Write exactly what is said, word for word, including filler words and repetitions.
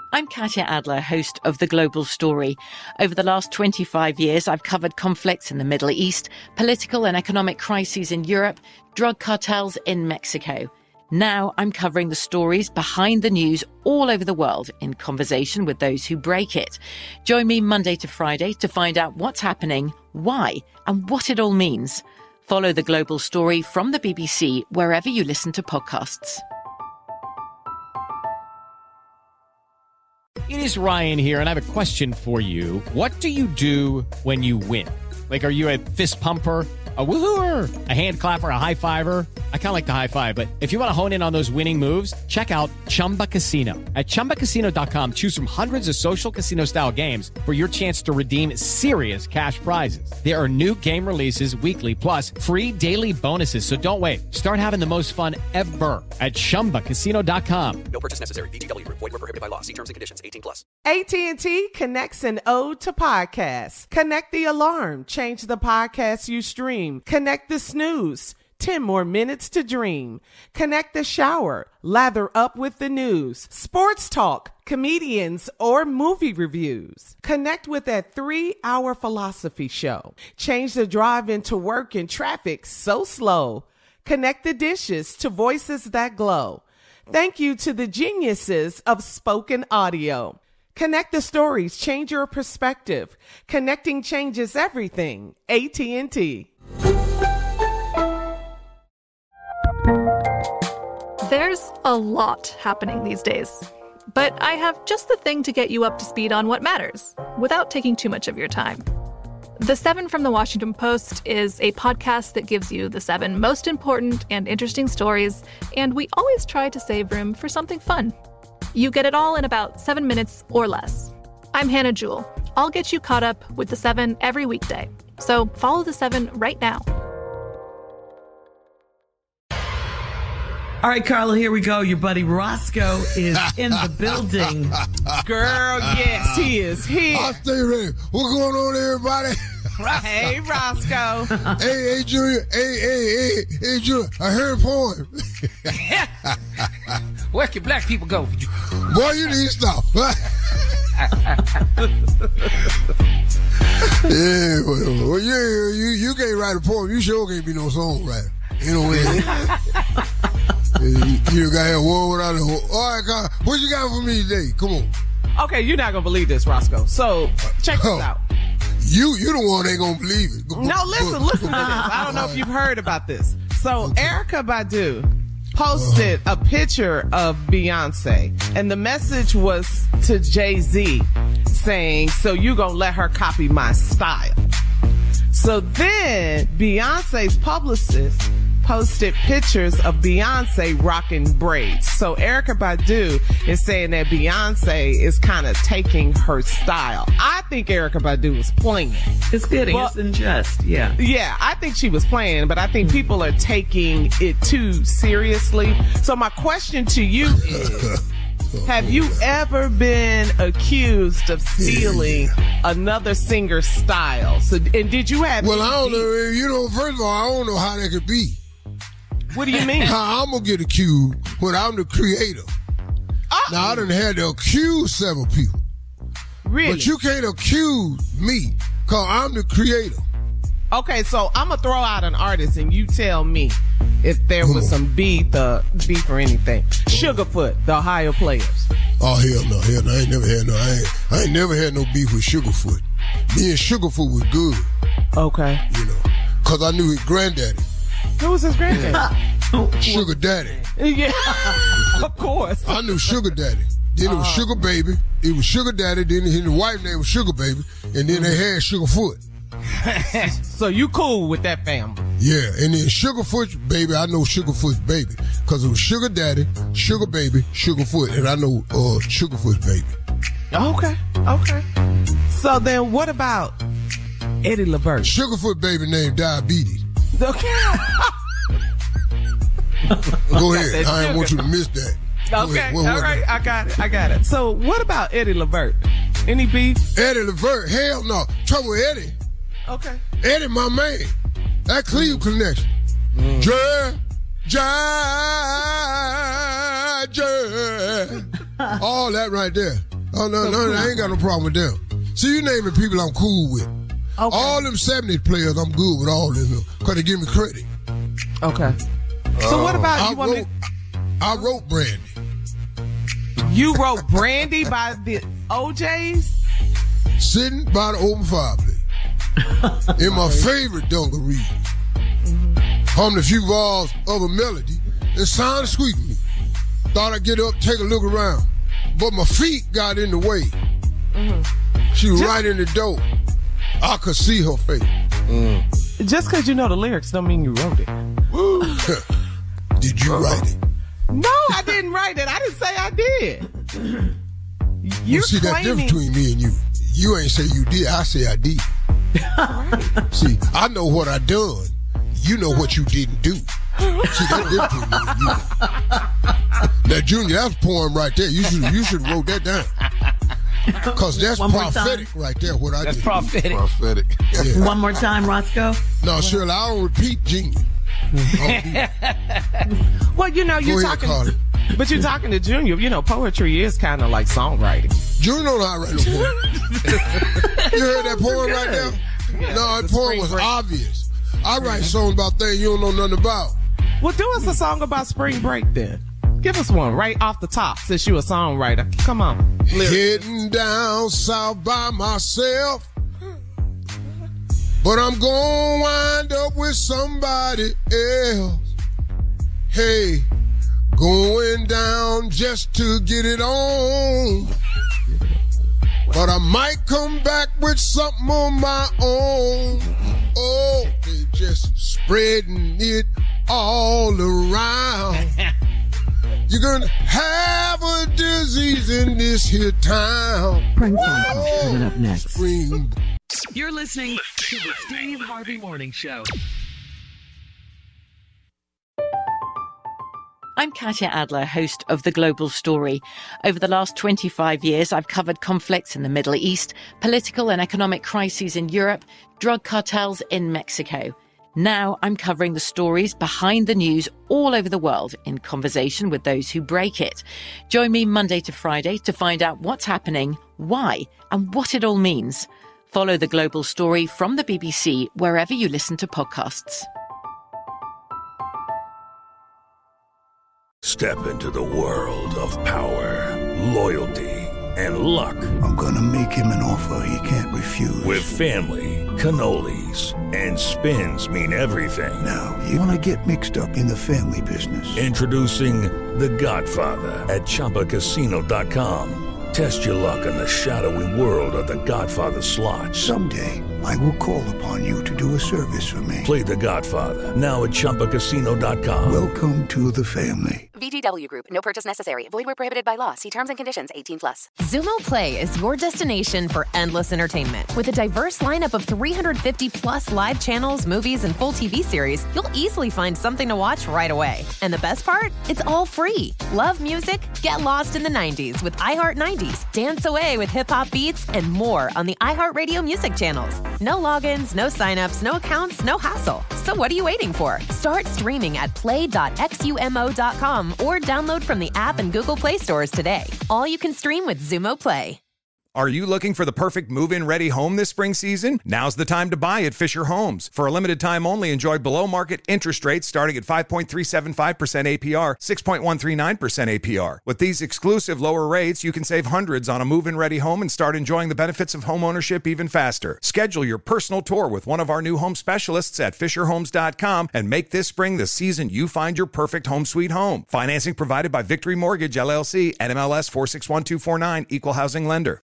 I'm Katya Adler, host of The Global Story. Over the last twenty-five years, I've covered conflicts in the Middle East, political and economic crises in Europe, drug cartels in Mexico. Now I'm covering the stories behind the news all over the world in conversation with those who break it. Join me Monday to Friday to find out what's happening, why, and what it all means. Follow The Global Story from the B B C wherever you listen to podcasts. It is Ryan here, and I have a question for you. What do you do when you win? Like, are you a fist pumper, a woo-hooer, a hand clapper, a high-fiver? I kind of like the high-five, but if you want to hone in on those winning moves, check out Chumba Casino. At Chumba Casino dot com, choose from hundreds of social casino-style games for your chance to redeem serious cash prizes. There are new game releases weekly, plus free daily bonuses, so don't wait. Start having the most fun ever at Chumba Casino dot com. No purchase necessary. V G W. Void where prohibited by law. See terms and conditions. eighteen plus. A T and T connects an ode to podcasts. Connect the alarm. Change the podcast you stream. Connect the snooze. ten more minutes to dream. Connect the shower. Lather up with the news. Sports talk, comedians, or movie reviews. Connect with that three-hour philosophy show. Change the drive into work in traffic so slow. Connect the dishes to voices that glow. Thank you to the geniuses of spoken audio. Connect the stories, change your perspective. Connecting changes everything. A T and T. There's a lot happening these days, but I have just the thing to get you up to speed on what matters without taking too much of your time. The Seven from the Washington Post is a podcast that gives you the seven most important and interesting stories, and we always try to save room for something fun. You get it all in about seven minutes or less. I'm Hannah Jewell. I'll get you caught up with the seven every weekday. So follow the seven right now. All right, Carla, here we go. Your buddy Roscoe is in the building. Girl, yes, he is here. I'll stay ready. What's going on, everybody? Hey, Roscoe. hey, hey, Junior. Hey, hey, hey, hey, Junior. I heard a poem. Where can black people go? Boy, you need to stop. yeah, well, well, yeah, you, you can't write a poem. You sure can't be no songwriter. You know what I mean? You got here, war without a war. All right, God, what you got for me today? Come on. Okay, you're not going to believe this, Roscoe. So, check this out. You you the one that ain't going to believe it. No, listen, listen to this. I don't know if you've heard about this. So, okay. Erykah Badu posted a picture of Beyonce, and the message was to Jay-Z saying, so you going to let her copy my style. So then Beyonce's publicist posted pictures of Beyonce rocking braids. So Erykah Badu is saying that Beyonce is kind of taking her style. I think Erykah Badu was playing. It's good. Well, it's in jest. Yeah. Yeah, I think she was playing, but I think people are taking it too seriously. So my question to you is, have you ever been accused of stealing another singer's style? So, and did you have? Well, I don't know. You know, first of all, I don't know how that could be. What do you mean? How I'm gonna get accused when I'm the creator? Uh-oh. Now I done had to accuse several people. Really? But you can't accuse me because I'm the creator. Okay, so I'm gonna throw out an artist and you tell me if there was some beef, uh, beef or anything. Sugarfoot, the Ohio Players. Oh hell no, hell no! I ain't never had no. I ain't, I ain't never had no beef with Sugarfoot. Me and Sugarfoot was good. Okay. You know, cause I knew his granddaddy. Who was his granddaddy? Sugar Daddy. Yeah, of course. I knew Sugar Daddy. Then uh-huh. It was Sugar Baby. It was Sugar Daddy. Then his wife name was Sugar Baby. And then they had Sugarfoot. So you cool with that family? Yeah, and then Sugarfoot Baby, I know Sugarfoot's baby. Because it was Sugar Daddy, Sugar Baby, Sugarfoot. And I know uh, Sugarfoot's baby. Okay, okay. So then what about Eddie LeVert? Sugarfoot Baby named Diabetes. Okay. Go ahead. I didn't want you to miss that. Okay, what, what, all right, I got it, I got it. So what about Eddie LeVert? Any beef? Eddie LeVert, hell no. Trouble with Eddie. Okay. Eddie, my man. That Cleveland connection. Mm. Jay, Jay, Jay. All that right there. Oh, no, So no, cool. I ain't got no problem with them. See, you naming people I'm cool with. Okay. All them seventies players, I'm good with all of them because they give me credit. Okay. So what about I you? Want wrote, me I wrote Brandy. You wrote Brandy by the O Js? Sitting by the open fireplace. In my favorite dungaree. Mm-hmm. Hummed a few bars of a melody. It sounded sweet to me. Thought I'd get up, take a look around. But my feet got in the way. Mm-hmm. She was Just, right in the door. I could see her face. Mm. Just because you know the lyrics don't mean you wrote it. Did you write it? No, I didn't write it. I didn't say I did. You're well, see, that claiming... difference between me and you. You ain't say you did. I say I did. Right. See, I know what I done. You know what you didn't do. See, that difference between me and you. Now, Junior, that's a poem right there. You should you should have wrote that down. Because that's One more prophetic time. right there, what I That's did. prophetic. Prophetic. Yeah. One more time, Roscoe. No, Shirley, I don't repeat Junior. Well, you know, you're ahead, talking, Carly. but you're talking to Junior. You know, poetry is kind of like songwriting. Junior don't know how to write no poem. You heard that poem right there? Yeah, no, that the poem spring was break. obvious. I write songs about things you don't know nothing about. Well, do us a song about spring break then. Give us one right off the top since you're a songwriter. Come on. Lyrics. Heading down south by myself, but I'm gonna wind up with somebody else. Hey, going down just to get it on, but I might come back with something on my own. Oh, they just spreading it all around. You're gonna have a disease in this here town. Prank phone call coming up next. Spring. You're listening to the Steve Harvey Morning Show. I'm Katya Adler, host of The Global Story. Over the last twenty-five years, I've covered conflicts in the Middle East, political and economic crises in Europe, drug cartels in Mexico. Now I'm covering the stories behind the news all over the world in conversation with those who break it. Join me Monday to Friday to find out what's happening, why, and what it all means. Follow The Global Story from the B B C wherever you listen to podcasts. Step into the world of power, loyalty, and luck. I'm gonna make him an offer he can't refuse. With family, cannolis, and spins mean everything. Now, you wanna get mixed up in the family business. Introducing The Godfather at Chumba Casino dot com. Test your luck in the shadowy world of The Godfather slot. Someday, I will call upon you to do a service for me. Play The Godfather, now at Chumba Casino dot com. Welcome to the family. V G W Group. No purchase necessary. Void where prohibited by law. See terms and conditions. eighteen plus. Zumo Play is your destination for endless entertainment. With a diverse lineup of three hundred fifty plus live channels, movies, and full T V series, you'll easily find something to watch right away. And the best part? It's all free. Love music? Get lost in the nineties with iHeart nineties. Dance away with hip-hop beats and more on the iHeartRadio music channels. No logins, no signups, no accounts, no hassle. So what are you waiting for? Start streaming at play dot xumo dot com or download from the app and Google Play stores today. All you can stream with Zumo Play. Are you looking for the perfect move-in ready home this spring season? Now's the time to buy at Fisher Homes. For a limited time only, enjoy below-market interest rates starting at five point three seven five percent A P R, six point one three nine percent A P R. With these exclusive lower rates, you can save hundreds on a move-in ready home and start enjoying the benefits of home ownership even faster. Schedule your personal tour with one of our new home specialists at fisher homes dot com and make this spring the season you find your perfect home sweet home. Financing provided by Victory Mortgage, L L C, N M L S four six one two four nine, Equal Housing Lender.